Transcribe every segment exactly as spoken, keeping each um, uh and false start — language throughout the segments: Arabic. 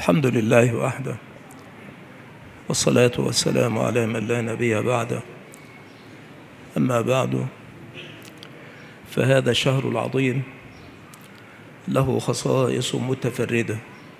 الحمد لله وحده، والصلاة والسلام على من لا نبي بعده. أما بعد، فهذا الشهر العظيم له خصائص متفردة.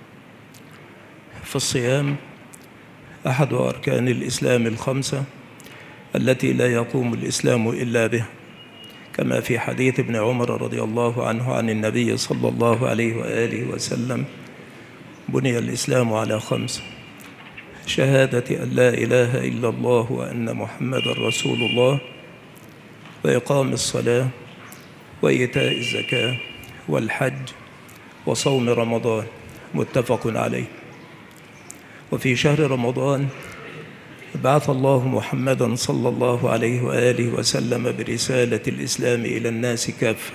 فالصيام أحد أركان الإسلام الخمسة التي لا يقوم الإسلام إلا بها، كما في حديث ابن عمر رضي الله عنه عن النبي صلى الله عليه وآله وسلم: بني الإسلام على خمس: شهادة أن لا إله إلا الله وأن محمد رسول الله، وإقام الصلاة، وإيتاء الزكاة، والحج، وصوم رمضان. متفق عليه. وفي شهر رمضان بعث الله محمدا صلى الله عليه وآله وسلم برسالة الإسلام إلى الناس كافة،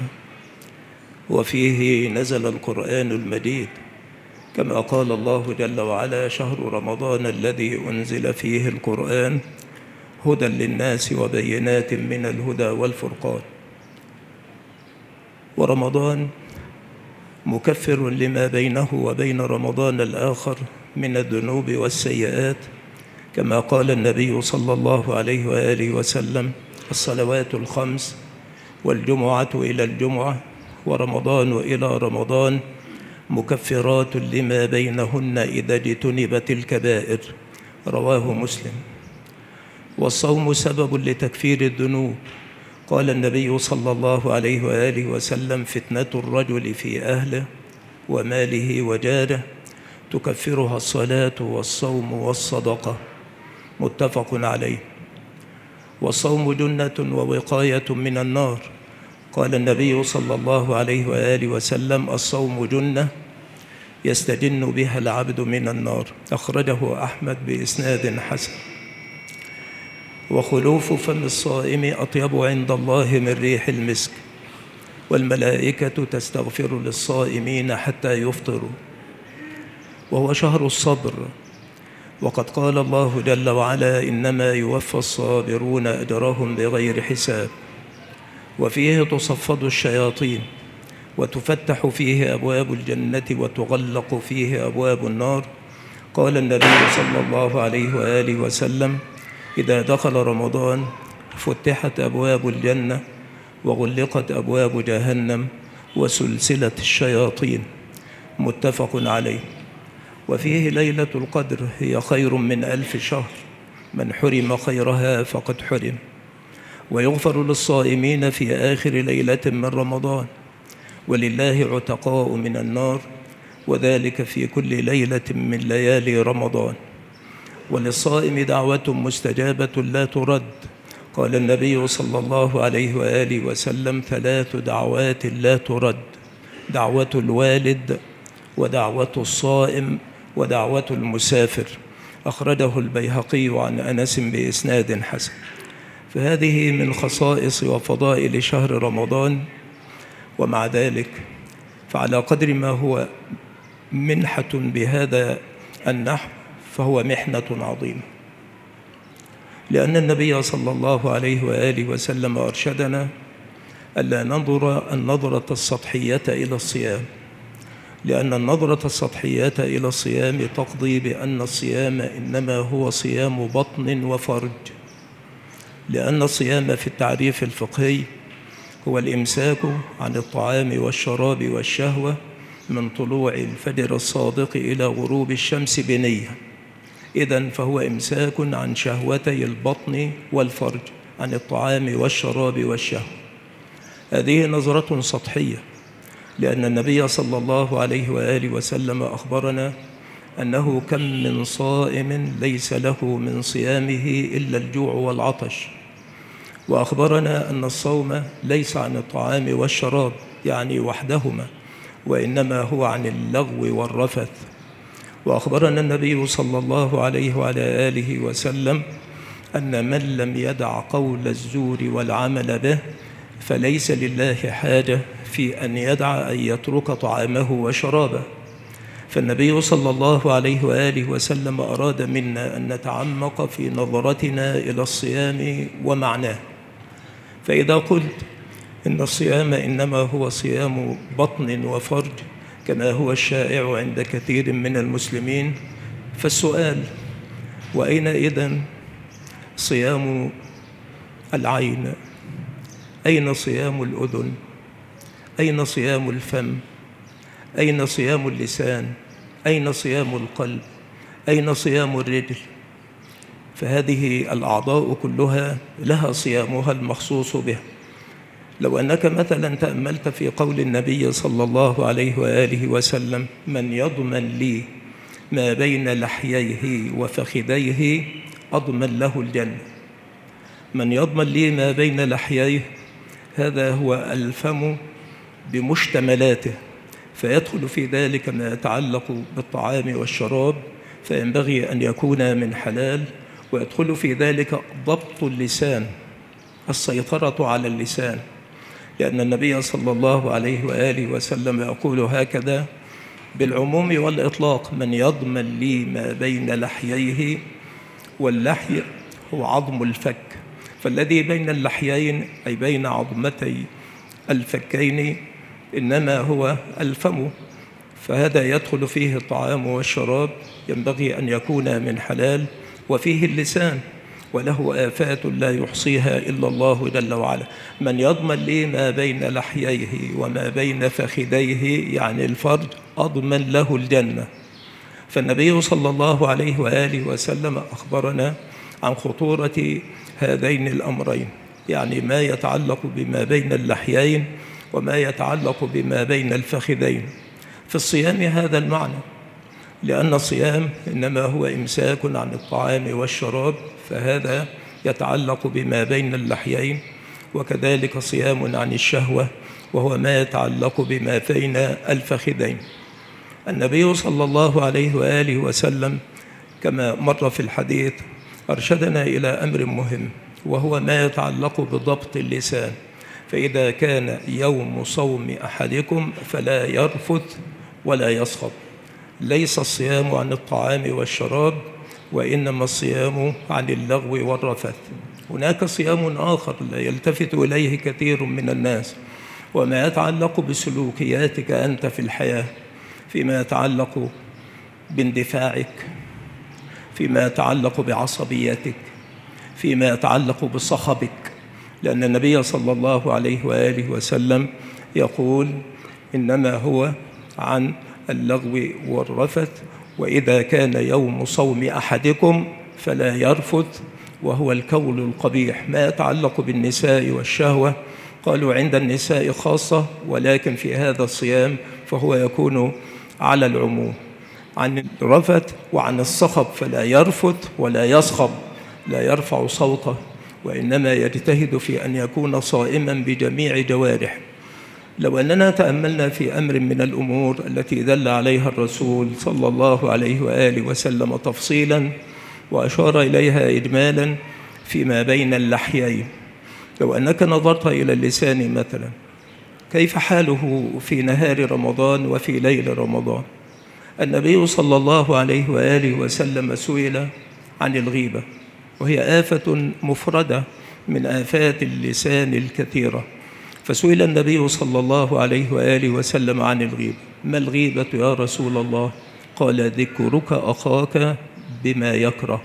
وفيه نزل القرآن المجيد، كما قال الله جل وعلا: شهر رمضان الذي أنزل فيه القرآن هدى للناس وبينات من الهدى والفرقان. ورمضان مكفر لما بينه وبين رمضان الآخر من الذنوب والسيئات، كما قال النبي صلى الله عليه وآله وسلم: الصلوات الخمس، والجمعة إلى الجمعة، ورمضان إلى رمضان، مكفرات لما بينهن إذا اجتنبت الكبائر. رواه مسلم. والصوم سبب لتكفير الذنوب. قال النبي صلى الله عليه وآله وسلم: فتنة الرجل في أهله وماله وجاره تكفرها الصلاة والصوم والصدقة. متفق عليه. والصوم جنة ووقاية من النار. قال النبي صلى الله عليه وآله وسلم: الصوم جنة يستجن بها العبد من النار. أخرجه أحمد بإسناد حسن. وخلوف فم الصائم أطيب عند الله من ريح المسك، والملائكة تستغفر للصائمين حتى يفطروا. وهو شهر الصبر، وقد قال الله جل وعلا: إنما يوفى الصابرون أجرهم بغير حساب. وفيه تصفد الشياطين، وتفتح فيه أبواب الجنة، وتغلق فيه أبواب النار. قال النبي صلى الله عليه وآله وسلم: إذا دخل رمضان فتحت أبواب الجنة، وغلقت أبواب جهنم، وسلسلة الشياطين. متفق عليه. وفيه ليلة القدر، هي خير من ألف شهر، من حرم خيرها فقد حرم. ويغفر للصائمين في آخر ليلة من رمضان، ولله عتقاء من النار، وذلك في كل ليلة من ليالي رمضان. وللصائم دعوة مستجابة لا ترد. قال النبي صلى الله عليه وآله وسلم: ثلاث دعوات لا ترد: دعوة الوالد، ودعوة الصائم، ودعوة المسافر. أخرجه البيهقي عن أنس بإسناد حسن. فهذه من خصائص وفضائل شهر رمضان. ومع ذلك فعلى قدر ما هو منحة بهذا النحو، فهو محنة عظيمة، لأن النبي صلى الله عليه وآله وسلم أرشدنا ألا ننظر النظرة السطحية إلى الصيام، لأن النظرة السطحية إلى الصيام تقضي بأن الصيام إنما هو صيام بطن وفرج، لأن الصيام في التعريف الفقهي هو الإمساك عن الطعام والشراب والشهوة من طلوع الفجر الصادق إلى غروب الشمس بنية. إذن فهو إمساك عن شهوتي البطن والفرج، عن الطعام والشراب والشهوة. هذه نظرة سطحية، لأن النبي صلى الله عليه وآله وسلم أخبرنا أنه كم من صائم ليس له من صيامه إلا الجوع والعطش. وأخبرنا أن الصوم ليس عن الطعام والشراب يعني وحدهما، وإنما هو عن اللغو والرفث. وأخبرنا النبي صلى الله عليه وعلى آله وسلم أن من لم يدع قول الزور والعمل به فليس لله حاجة في أن يدع أن يترك طعامه وشرابه. فالنبي صلى الله عليه وآله وسلم أراد منا أن نتعمق في نظرتنا إلى الصيام ومعناه. فإذا قلت إن الصيام إنما هو صيام بطن وفرج، كما هو الشائع عند كثير من المسلمين. فالسؤال: وأين إذن صيام العين؟ أين صيام الأذن؟ أين صيام الفم؟ أين صيام اللسان؟ أين صيام القلب؟ أين صيام الرجل؟ فهذه الأعضاء كلها لها صيامها المخصوص بها. لو أنك مثلا تأملت في قول النبي صلى الله عليه وآله وسلم: من يضمن لي ما بين لحييه وفخذيه أضمن له الجنة. من يضمن لي ما بين لحييه، هذا هو الفم بمشتملاته، فيدخل في ذلك ما يتعلق بالطعام والشراب، فينبغي أن يكون من حلال. ويدخل في ذلك ضبط اللسان، السيطرة على اللسان، لأن النبي صلى الله عليه وآله وسلم يقول هكذا بالعموم والإطلاق: من يضمن لي ما بين لحييه. واللحي هو عظم الفك، فالذي بين اللحيين أي بين عظمتي الفكين إنما هو الفم، فهذا يدخل فيه الطعام والشراب، ينبغي أن يكون من حلال. وفيه اللسان، وله آفات لا يحصيها إلا الله جل وعلا. من يضمن لي ما بين لحييه وما بين فخذيه، يعني الفرج، أضمن له الجنة. فالنبي صلى الله عليه وآله وسلم أخبرنا عن خطورة هذين الأمرين، يعني ما يتعلق بما بين اللحيين وما يتعلق بما بين الفخذين. في الصيام هذا المعنى، لأن الصيام إنما هو إمساك عن الطعام والشراب، فهذا يتعلق بما بين اللحيين. وكذلك صيام عن الشهوة، وهو ما يتعلق بما بين الفخذين. النبي صلى الله عليه وآله وسلم كما مر في الحديث أرشدنا إلى أمر مهم، وهو ما يتعلق بضبط اللسان. فإذا كان يوم صوم أحدكم فلا يرفث ولا يصخب. ليس الصيام عن الطعام والشراب، وإنما الصيام عن اللغو والرفث. هناك صيام آخر لا يلتفت إليه كثير من الناس، وما يتعلق بسلوكياتك أنت في الحياة، فيما يتعلق باندفاعك، فيما يتعلق بعصبيتك، فيما يتعلق بصخبك. لأن النبي صلى الله عليه وآله وسلم يقول: إنما هو عن اللغو والرفث، وإذا كان يوم صوم أحدكم فلا يرفث، وهو الكول القبيح، ما يتعلق بالنساء والشهوة. قالوا عند النساء خاصة، ولكن في هذا الصيام فهو يكون على العموم. عن الرفث وعن الصخب فلا يرفث ولا يصخب، لا يرفع صوته، وإنما يجتهد في أن يكون صائما بجميع جوارحه. لو أننا تأملنا في أمر من الأمور التي دل عليها الرسول صلى الله عليه وآله وسلم تفصيلا وأشار إليها إجمالا فيما بين اللحيين، لو أنك نظرت إلى اللسان مثلا، كيف حاله في نهار رمضان وفي ليل رمضان؟ النبي صلى الله عليه وآله وسلم سئل عن الغيبة، وهي آفة مفردة من آفات اللسان الكثيرة. فسئل النبي صلى الله عليه وآله وسلم عن الغيبة: ما الغيبة يا رسول الله؟ قال: ذكرك أخاك بما يكره.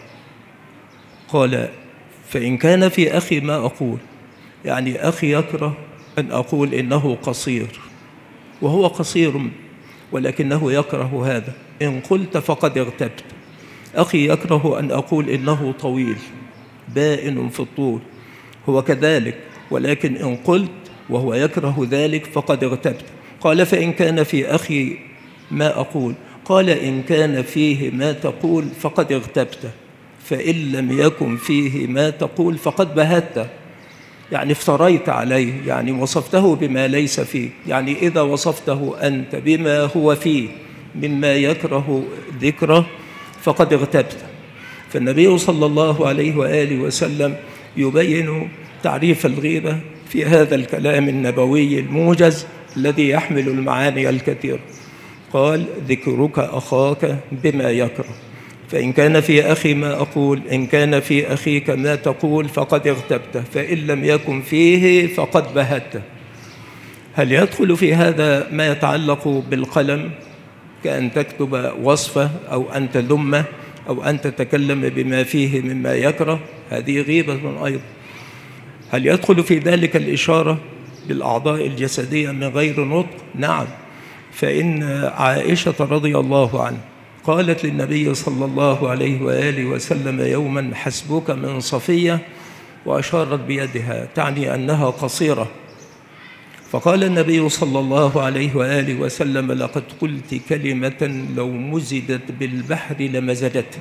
قال: فإن كان في أخي ما أقول، يعني أخي يكره أن أقول إنه قصير، وهو قصير ولكنه يكره هذا، إن قلت فقد اغتبت. أخي يكره أن أقول إنه طويل بائن في الطول، هو كذلك، ولكن إن قلت وهو يكره ذلك فقد اغتبت. قال: فإن كان في أخي ما أقول؟ قال: إن كان فيه ما تقول فقد اغتبت، فإن لم يكن فيه ما تقول فقد بهت، يعني افتريت عليه، يعني وصفته بما ليس فيه. يعني إذا وصفته أنت بما هو فيه مما يكره ذكره فقد اغتبت. فالنبي صلى الله عليه وآله وسلم يبين تعريف الغيبة في هذا الكلام النبوي الموجز الذي يحمل المعاني الكثيرة. قال: ذكرك أخاك بما يكره، فإن كان في أخي ما أقول، إن كان في أخيك ما تقول فقد اغتبته، فإن لم يكن فيه فقد بهته. هل يدخل في هذا ما يتعلق بالقلم كأن تكتب وصفه أو أن تذمه أو أن تتكلم بما فيه مما يكره؟ هذه غيبة أيضا. هل يدخل في ذلك الإشارة بالأعضاء الجسدية من غير نطق؟ نعم، فإن عائشة رضي الله عنها قالت للنبي صلى الله عليه وآله وسلم يوما: حسبك من صفية، وأشارت بيدها تعني أنها قصيرة. فقال النبي صلى الله عليه وآله وسلم: لقد قلت كلمة لو مزجت بالبحر لمزجته.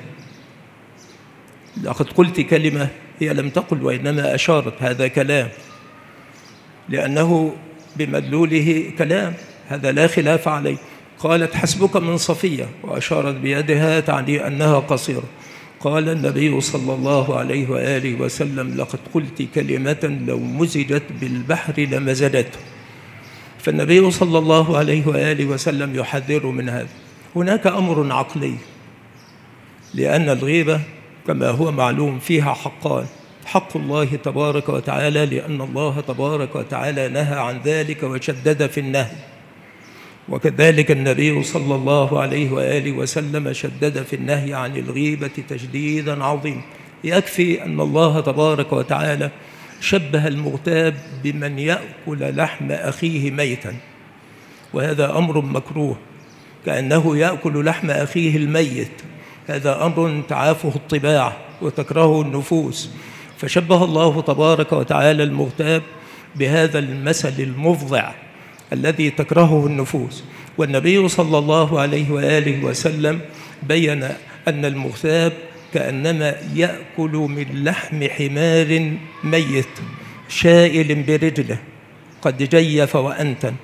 لقد قلت كلمة، هي لم تقل وإنما أشارت، هذا كلام لأنه بمدلوله كلام، هذا لا خلاف عليه. قالت: حسبك من صفية، وأشارت بيدها تعني أنها قصيرة. قال النبي صلى الله عليه وآله وسلم: لقد قلت كلمة لو مزجت بالبحر لمزجته. فالنبي صلى الله عليه وآله وسلم يحذر من هذا. هناك أمر عقلي، لأن الغيبة كما هو معلوم فيها حقان: حق الله تبارك وتعالى، لأن الله تبارك وتعالى نهى عن ذلك وشدد في النهي، وكذلك النبي صلى الله عليه وآله وسلم شدد في النهي عن الغيبة تشديدا عظيما. يكفي أن الله تبارك وتعالى شبه المغتاب بمن يأكل لحم أخيه ميتا، وهذا أمر مكروه، كأنه يأكل لحم أخيه الميت. هذا أمر تعافه الطباع وتكرهه النفوس، فشبه الله تبارك وتعالى المغتاب بهذا المثل المفضع الذي تكرهه النفوس. والنبي صلى الله عليه وآله وسلم بين أن المغتاب كأنما يأكل من لحم حمار ميت شائل برجله قد جيف وأنتن،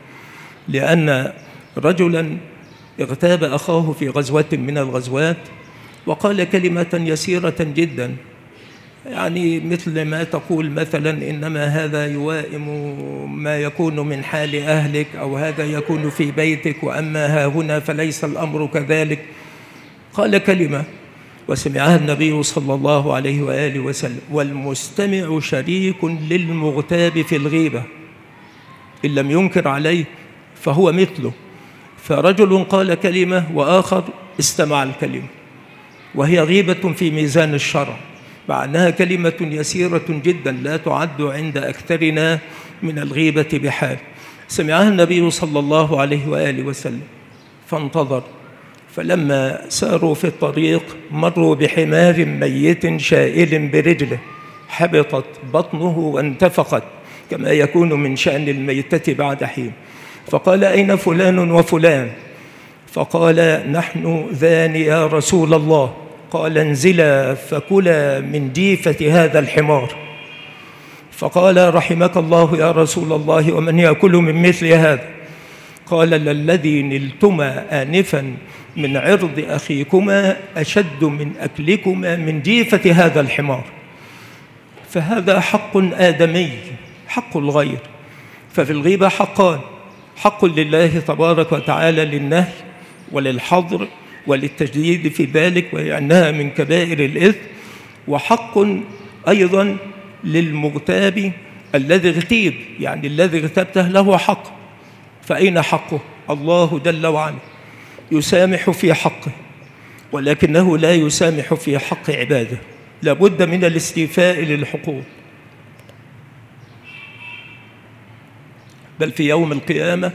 لأن رجلا اغتاب أخاه في غزوة من الغزوات وقال كلمة يسيرة جدا، يعني مثل ما تقول مثلا: إنما هذا يوائم ما يكون من حال أهلك، أو هذا يكون في بيتك، وأما ها هنا فليس الأمر كذلك. قال كلمة وسمعها النبي صلى الله عليه وآله وسلم: والمستمع شريك للمغتاب في الغيبة، إن لم ينكر عليه فهو مثله. فرجل قال كلمة وآخر استمع الكلمة، وهي غيبة في ميزان الشرع، مع أنها كلمة يسيرة جدا لا تعد عند أكثرنا من الغيبة بحال. سمعها النبي صلى الله عليه وآله وسلم فانتظر، فلما ساروا في الطريق مروا بحمار ميت شائل برجله، حبطت بطنه وانتفخت كما يكون من شأن الميتة بعد حين. فقال: أين فلان وفلان؟ فقال: نحن ذان يا رسول الله. قال: انزلا فكلا من جيفة هذا الحمار. فقال: رحمك الله يا رسول الله، ومن يأكل من مثل هذا؟ قال: للذي نلتما آنفا من عرض أخيكما أشد من أكلكما من جيفة هذا الحمار. فهذا حق آدمي، حق الغير. ففي الغيبة حقان: حق لله تبارك وتعالى للنهي وللحظر وللتجديد في ذلك، وأنها من كبائر الإثم، وحق أيضا للمغتاب الذي اغتيب، يعني الذي اغتبته له حق. فأين حقه؟ الله جل وعلا يسامح في حقه، ولكنه لا يسامح في حق عباده. لابد من الاستيفاء للحقوق. بل في يوم القيامة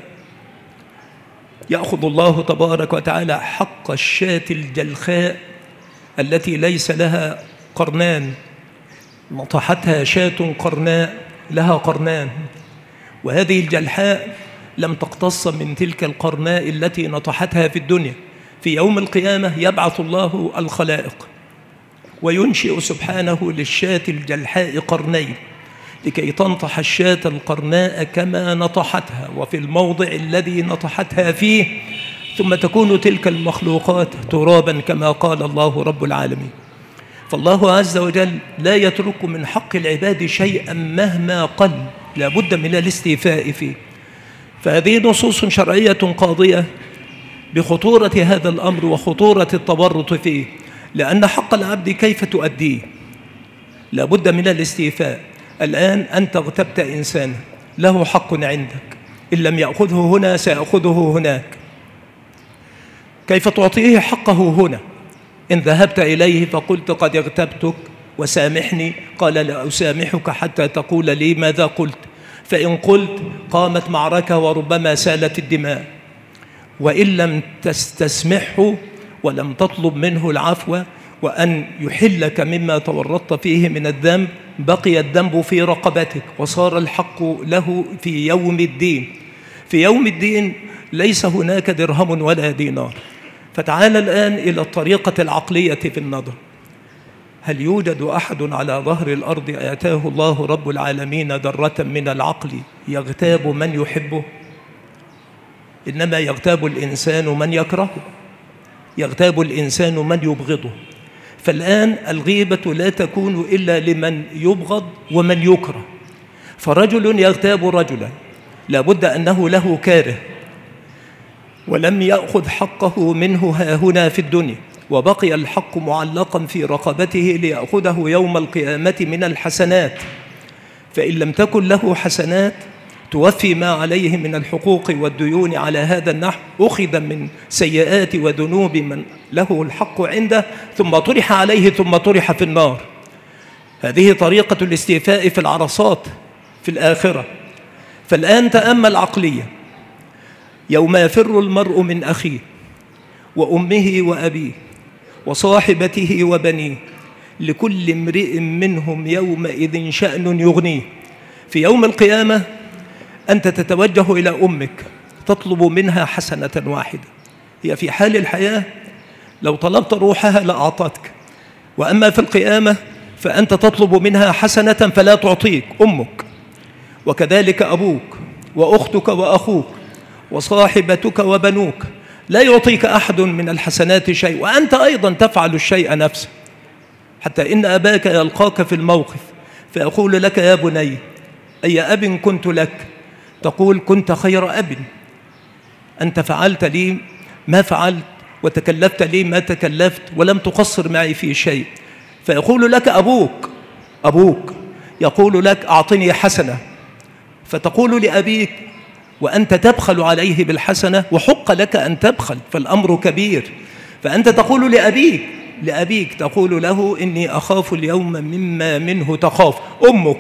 يأخذ الله تبارك وتعالى حق الشاة الجلخاء التي ليس لها قرنان، نطحتها شاة قرناء لها قرنان، وهذه الجلحاء لم تقتص من تلك القرناء التي نطحتها في الدنيا. في يوم القيامة يبعث الله الخلائق وينشئ سبحانه للشاة الجلحاء قرنين لكي تنطح الشاة القرناء كما نطحتها وفي الموضع الذي نطحتها فيه، ثم تكون تلك المخلوقات ترابا كما قال الله رب العالمين. فالله عز وجل لا يترك من حق العباد شيئا مهما قل، لا بد من الاستيفاء فيه. فهذه نصوص شرعية قاضية بخطورة هذا الأمر وخطورة التورط فيه، لأن حق العبد كيف تؤديه؟ لا بد من الاستيفاء. الآن أنت اغتبت إنسانا له حق عندك، إن لم يأخذه هنا سيأخذه هناك. كيف تعطيه حقه هنا؟ إن ذهبت إليه فقلت قد اغتبتك وسامحني، قال لا أسامحك حتى تقول لي ماذا قلت. فإن قلت قامت معركة وربما سالت الدماء. وإن لم تستسمحه ولم تطلب منه العفو وأن يحلك مما تورطت فيه من الذنب، بقي الذنب في رقبتك وصار الحق له في يوم الدين. في يوم الدين ليس هناك درهم ولا دينار. فتعال الآن إلى الطريقة العقلية في النظر. هل يوجد أحد على ظهر الأرض آتاه الله رب العالمين ذرة من العقل يغتاب من يحبه؟ إنما يغتاب الإنسان من يكرهه، يغتاب الإنسان من يبغضه. فالآن الغيبة لا تكون إلا لمن يبغض ومن يكره. فرجل يغتاب رجلا لابد أنه له كاره ولم يأخذ حقه منه ها هنا في الدنيا، وبقي الحق معلقا في رقبته ليأخذه يوم القيامة من الحسنات. فإن لم تكن له حسنات توفي ما عليه من الحقوق والديون على هذا النحو، أخذ من سيئات وذنوب من له الحق عنده ثم طرح عليه ثم طرح في النار. هذه طريقة الاستيفاء في العرصات في الآخرة. فالآن تأمل عقليا. يوم يفر المرء من أخيه وأمه وأبيه وصاحبته وبنيه لكل امرئ منهم يومئذ شأن يغنيه. في يوم القيامة أنت تتوجه إلى أمك تطلب منها حسنة واحدة. هي في حال الحياة لو طلبت روحها لأعطتك، وأما في القيامة فأنت تطلب منها حسنة فلا تعطيك أمك، وكذلك أبوك وأختك وأخوك وصاحبتك وبنوك. لا يعطيك أحد من الحسنات شيء، وأنت أيضا تفعل الشيء نفسه. حتى إن أباك يلقاك في الموقف فيقول لك يا بني أي أب كنت لك؟ تقول كنت خير أب، أنت فعلت لي ما فعلت وتكلفت لي ما تكلفت ولم تقصر معي في شيء. فيقول لك أبوك أبوك يقول لك أعطني حسنة، فتقول لأبيك وأنت تبخل عليه بالحسنة، وحق لك أن تبخل فالأمر كبير. فأنت تقول لأبيك لأبيك تقول له إني أخاف اليوم مما منه تخاف. أمك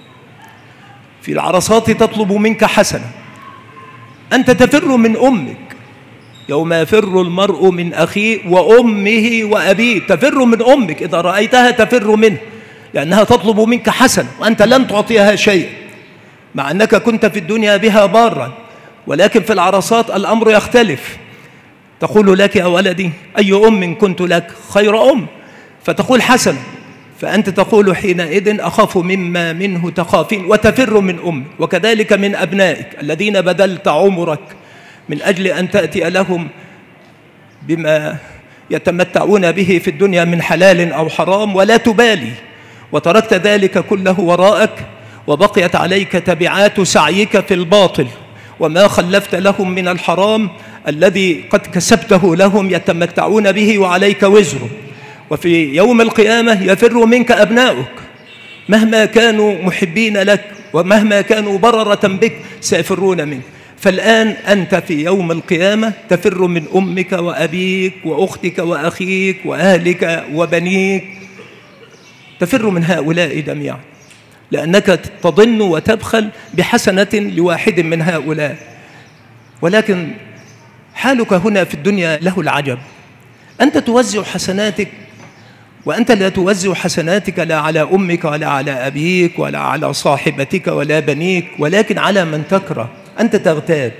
في العرصات تطلب منك حسنة، أنت تفر من أمك. يوم يفر المرء من أخيه وأمه وأبيه، تفر من أمك إذا رأيتها تفر منه، لأنها تطلب منك حسنة وأنت لم تعطيها شيء، مع أنك كنت في الدنيا بها بارا. ولكن في العرصات الأمر يختلف. تقول لك يا ولدي أي أم كنت لك؟ خير أم، فتقول حسن، فأنت تقول حينئذ أخاف مما منه تخافين، وتفر من أم. وكذلك من أبنائك الذين بذلت عمرك من أجل أن تأتي لهم بما يتمتعون به في الدنيا من حلال أو حرام ولا تبالي، وتركت ذلك كله وراءك، وبقيت عليك تبعات سعيك في الباطل وما خلفت لهم من الحرام الذي قد كسبته لهم يتمتعون به وعليك وزره. وفي يوم القيامة يفر منك أبناؤك مهما كانوا محبين لك ومهما كانوا بررة بك سيفرون منك. فالآن أنت في يوم القيامة تفر من أمك وأبيك وأختك وأخيك وأهلك وبنيك، تفر من هؤلاء جميعا، لأنك تظن وتبخل بحسنة لواحد من هؤلاء. ولكن حالك هنا في الدنيا له العجب. أنت توزع حسناتك وأنت لا توزع حسناتك لا على أمك ولا على أبيك ولا على صاحبتك ولا بنيك، ولكن على من تكره. أنت تغتاب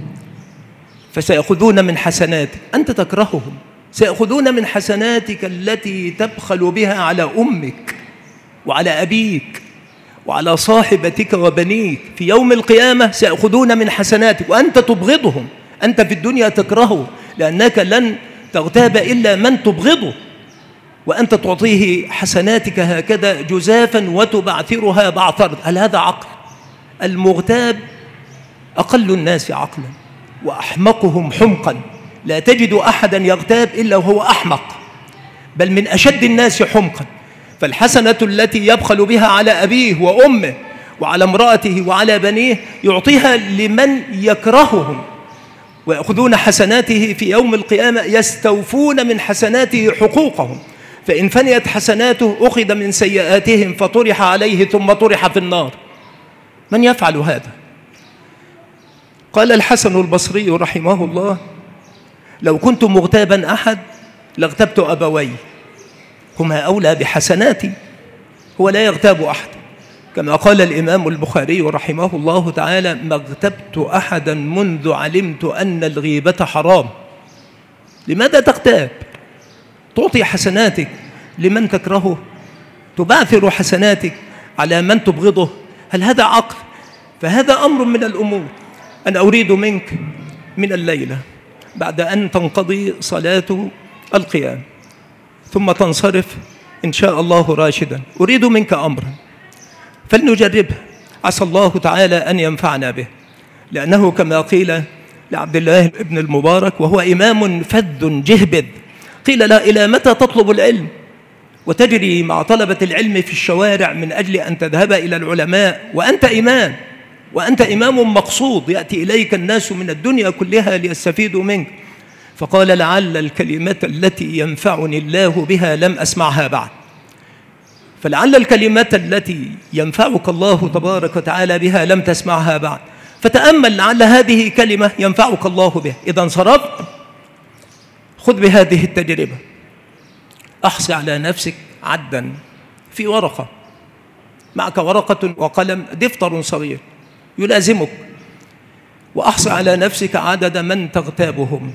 فسيأخذون من حسناتك، أنت تكرههم سيأخذون من حسناتك التي تبخل بها على أمك وعلى أبيك وعلى صاحبتك وبنيك. في يوم القيامة سيأخذون من حسناتك وأنت تبغضهم. أنت في الدنيا تكرهه لأنك لن تغتاب إلا من تبغضه، وأنت تعطيه حسناتك هكذا جزافا وتبعثرها بعثرا. هل هذا عقل؟ المغتاب أقل الناس عقلا وأحمقهم حمقا. لا تجد أحدا يغتاب إلا وهو أحمق، بل من أشد الناس حمقا. فالحسنة التي يبخل بها على أبيه وأمه وعلى امرأته وعلى بنيه يعطيها لمن يكرههم، ويأخذون حسناته في يوم القيامة يستوفون من حسناته حقوقهم، فإن فنيت حسناته أخذ من سيئاتهم فطرح عليه ثم طرح في النار. من يفعل هذا؟ قال الحسن البصري رحمه الله: لو كنت مغتابا أحد لاغتبت أبوي، هما أولى بحسناتي، هو لا يغتاب أحد، كما قال الإمام البخاري رحمه الله تعالى: ما اغتبت أحدا منذ علمت أن الغيبة حرام. لماذا تغتاب؟ تعطي حسناتك لمن تكرهه، تبعثر حسناتك على من تبغضه، هل هذا عقل؟ فهذا أمر من الأمور. أنا أريد منك من الليلة بعد أن تنقضي صلاة القيام ثم تنصرف إن شاء الله راشدا، أريد منك أمرا فلنجربه، عسى الله تعالى أن ينفعنا به، لأنه كما قيل لعبد الله بن المبارك وهو إمام فذ جهبذ، قيل لا: إلى متى تطلب العلم وتجري مع طلبة العلم في الشوارع من أجل أن تذهب إلى العلماء وأنت إمام، وأنت إمام مقصود، يأتي إليك الناس من الدنيا كلها ليستفيدوا منك. فقال: لعل الكلمة التي ينفعني الله بها لم أسمعها بعد. فلعل الكلمة التي ينفعك الله تبارك وتعالى بها لم تسمعها بعد، فتأمل لعل هذه كلمة ينفعك الله بها. إذا انصرفت خذ بهذه التجربة، أحصي على نفسك عدا في ورقة، معك ورقة وقلم، دفتر صغير يلازمك، وأحصي على نفسك عدد من تغتابهم.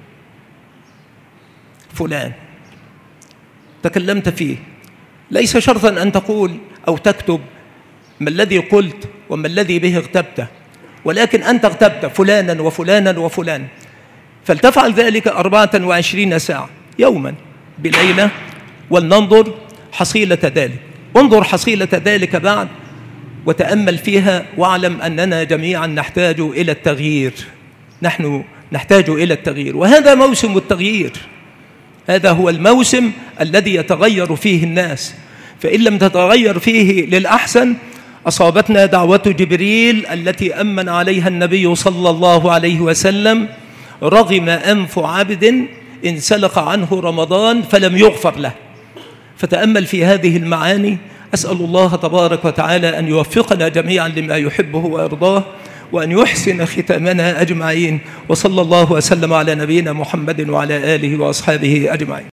فلان تكلمت فيه، ليس شرطا أن تقول أو تكتب ما الذي قلت وما الذي به اغتبته، ولكن أنت اغتبت فلانا وفلانا وفلانا، فلتفعل ذلك أربعة وعشرين ساعة يوما بليلة، ولننظر حصيلة ذلك. انظر حصيلة ذلك بعد وتأمل فيها، واعلم أننا جميعا نحتاج إلى التغيير، نحن نحتاج إلى التغيير، وهذا موسم التغيير، هذا هو الموسم الذي يتغير فيه الناس، فإن لم تتغير فيه للأحسن أصابتنا دعوة جبريل التي أمن عليها النبي صلى الله عليه وسلم: رغم أنف عبد إن سلق عنه رمضان فلم يغفر له. فتأمل في هذه المعاني. أسأل الله تبارك وتعالى أن يوفقنا جميعا لما يحبه ويرضاه، وأن يحسن ختامنا أجمعين، وصلى الله وسلم على نبينا محمد وعلى آله وأصحابه أجمعين.